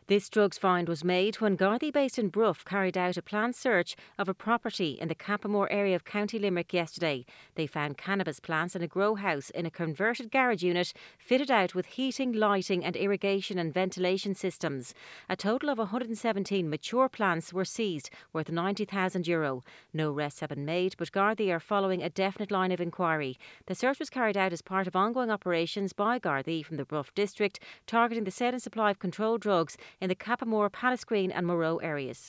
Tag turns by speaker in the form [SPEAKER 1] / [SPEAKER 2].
[SPEAKER 1] This drugs find was made when Gardaí based in Bruff carried out a planned search of a property in the Cappamore area of County Limerick yesterday. They found cannabis plants in a grow house in a converted garage unit fitted out with heating, lighting and irrigation and ventilation systems. A total of 117 mature plants were seized, worth €90,000. No arrests have been made, but Gardaí are following a definite line of inquiry. The search was carried out as part of ongoing operations by Gardaí from the Bruff district, targeting the sale and supply of controlled drugs in the Cappamore, Pallasgreen and Moreau areas.